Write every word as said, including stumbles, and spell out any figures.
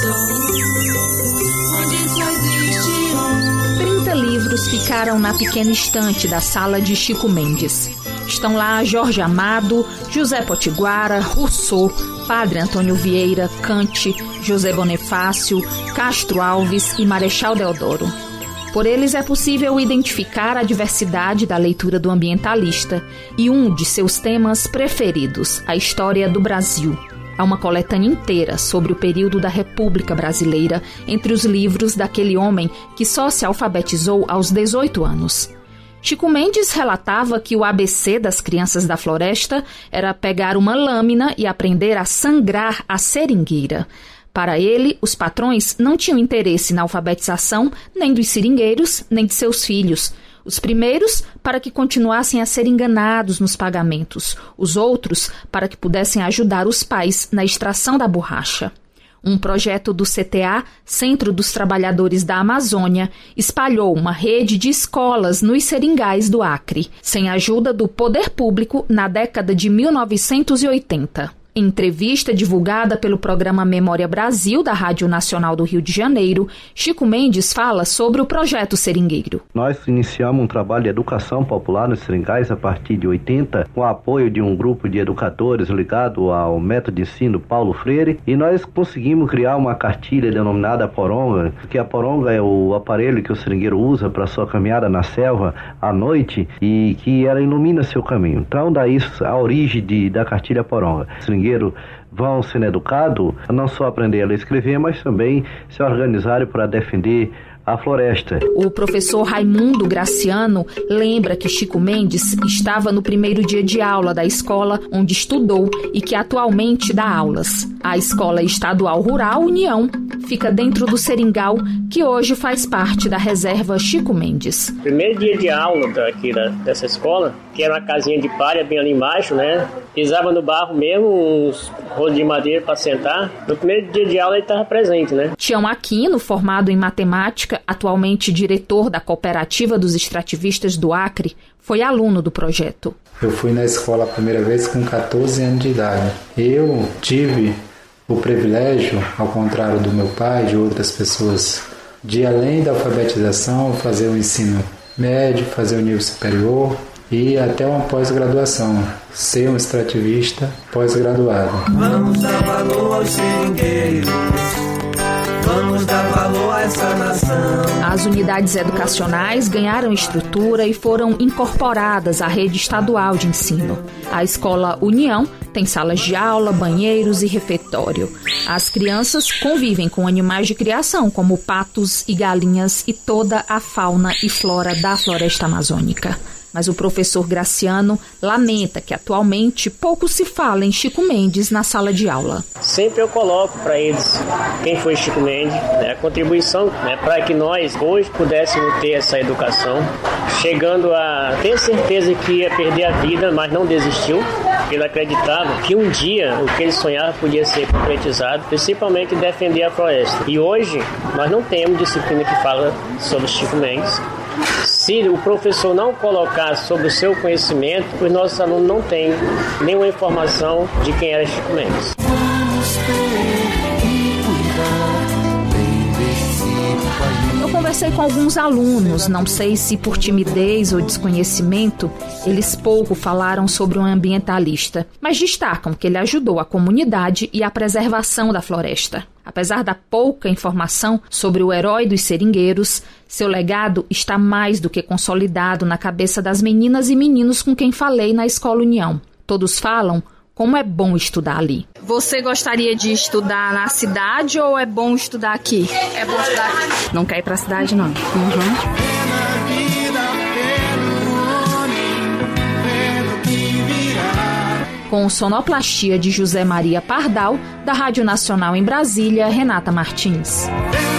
trinta livros ficaram na pequena estante da sala de Chico Mendes. Estão lá Jorge Amado, José Potiguara, Rousseau, Padre Antônio Vieira, Kant, José Bonifácio, Castro Alves e Marechal Deodoro. Por eles é possível identificar a diversidade da leitura do ambientalista e um de seus temas preferidos, a história do Brasil. Há uma coletânea inteira sobre o período da República Brasileira entre os livros daquele homem que só se alfabetizou aos dezoito anos. Chico Mendes relatava que o A B C das crianças da floresta era pegar uma lâmina e aprender a sangrar a seringueira. Para ele, os patrões não tinham interesse na alfabetização nem dos seringueiros, nem de seus filhos. Os primeiros, para que continuassem a ser enganados nos pagamentos. Os outros, para que pudessem ajudar os pais na extração da borracha. Um projeto do C T A, Centro dos Trabalhadores da Amazônia, espalhou uma rede de escolas nos seringais do Acre, sem a ajuda do poder público na década de mil novecentos e oitenta. Em entrevista divulgada pelo programa Memória Brasil da Rádio Nacional do Rio de Janeiro, Chico Mendes fala sobre o projeto seringueiro. Nós iniciamos um trabalho de educação popular nos seringais a partir de oitenta, com o apoio de um grupo de educadores ligado ao método de ensino Paulo Freire, e nós conseguimos criar uma cartilha denominada Poronga, que a Poronga é o aparelho que o seringueiro usa para sua caminhada na selva à noite e que ela ilumina seu caminho. Então daí a origem de, da cartilha Poronga. Vão sendo educados a não só aprender a ler e escrever, mas também se organizarem para defender a floresta. O professor Raimundo Graciano lembra que Chico Mendes estava no primeiro dia de aula da escola onde estudou e que atualmente dá aulas. A Escola Estadual Rural União fica dentro do seringal, que hoje faz parte da reserva Chico Mendes. Primeiro dia de aula daqui da, dessa escola, que era uma casinha de palha bem ali embaixo, né? Pisava no barro mesmo, uns rolos de madeira para sentar. No primeiro dia de aula ele estava presente, né? Tião Aquino, formado em matemática, atualmente diretor da Cooperativa dos Extrativistas do Acre, foi aluno do projeto. Eu fui na escola a primeira vez com catorze anos de idade. Eu tive o privilégio, ao contrário do meu pai e de outras pessoas, de além da alfabetização fazer o ensino médio, fazer o nível superior e até uma pós-graduação, ser um extrativista pós-graduado. Vamos dar valor aos seringueiros. Vamos dar valor a essa nação. As unidades educacionais ganharam estrutura e foram incorporadas à rede estadual de ensino. A Escola União tem salas de aula, banheiros e refeitório. As crianças convivem com animais de criação, como patos e galinhas e toda a fauna e flora da floresta amazônica. Mas o professor Graciano lamenta que atualmente pouco se fala em Chico Mendes na sala de aula. Sempre eu coloco para eles quem foi Chico Mendes, né, a contribuição, né, para que nós hoje pudéssemos ter essa educação, chegando a ter certeza que ia perder a vida, mas não desistiu. Ele acreditava que um dia o que ele sonhava podia ser concretizado, principalmente defender a floresta. E hoje nós não temos disciplina que fala sobre Chico Mendes. Se o professor não colocar sobre o seu conhecimento, os nossos alunos não têm nenhuma informação de quem era Chico Mendes. Eu conversei com alguns alunos, não sei se por timidez ou desconhecimento, eles pouco falaram sobre um ambientalista, mas destacam que ele ajudou a comunidade e a preservação da floresta. Apesar da pouca informação sobre o herói dos seringueiros, seu legado está mais do que consolidado na cabeça das meninas e meninos com quem falei na Escola União. Todos falam como é bom estudar ali. Você gostaria de estudar na cidade ou é bom estudar aqui? É bom estudar aqui. Não quer ir pra cidade, não? Uhum. Com sonoplastia de José Maria Pardal, da Rádio Nacional em Brasília, Renata Martins.